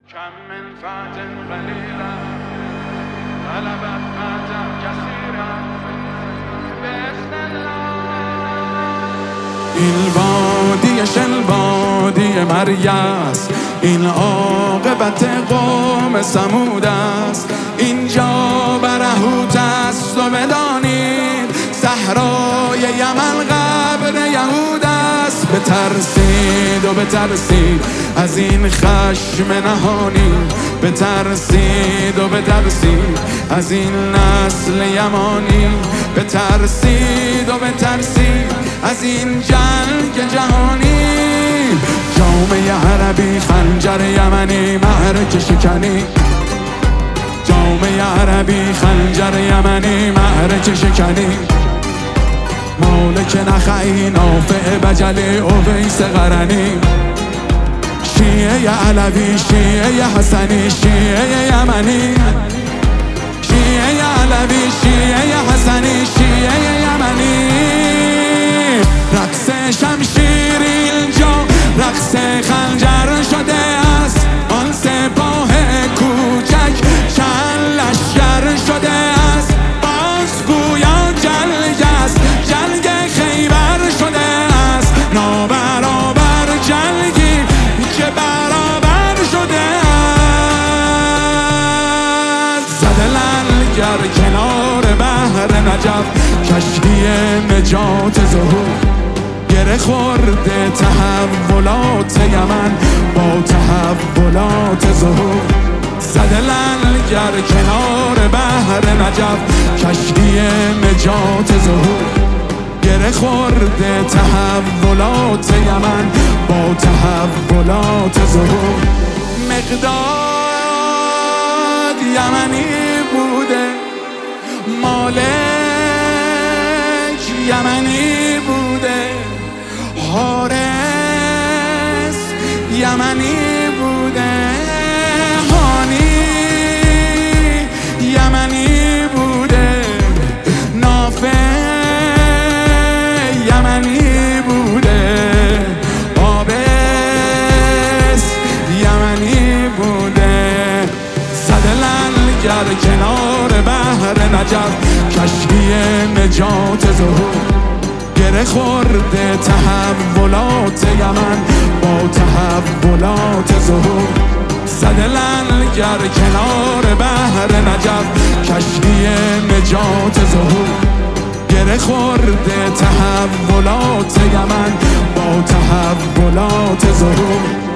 كم من فتى قليلا غلبت فتى كثيرا بإذن الله. این وادی شلوادی مریاس، این عاقبت قوم ثمود است. اینجا برهوت است و بدانید صحرای یمن قبر یهود است. بترسید و بترسید از این خشم نهانی، بترسید و بترسید از این نسل یمانی، بترسید و بترسید از این جنگ جهانی. جامعه عربی خنجر یمنی معرکه شکنی، جامعه عربی خنجر یمنی معرکه شکنی. مالک نخعی نافع بجلی اویس قرنی، شیعه علوی شیعه حسنی شیعه یمنی، شیعه علوی شیعه حسنی شیعه یمنی. رقص شمشیر اینجا رقص خنجر شده است. آن سپاه کوچک چند لشکر شده است. باز گویا جنگ است، جنگ خیبر شده است. نابرابر جنگی که برابر شده است. زده لنگر کنار بحر نجف کشتی نجات ظهور، گره خورده تحولات یمن با تحولات ظهور. زده لنگر کنار بحر نجف کشتی نجات ظهور، گره خورده تحولات یمن با تحولات ظهور. مقداد یمنی بوده، مالک یمنی بوده، حارس یمنی بوده، هانی یمنی بوده، نافع یمنی بوده، آبس یمنی بوده. زده لنگر کنار بحر نجف کشتی نجات ظهور، گره خورده تحولات یمن با تحولات ظهور. زده لنگر کنار بحر نجف کشتی نجات ظهور، گره خورده تحولات یمن با تحولات ظهور.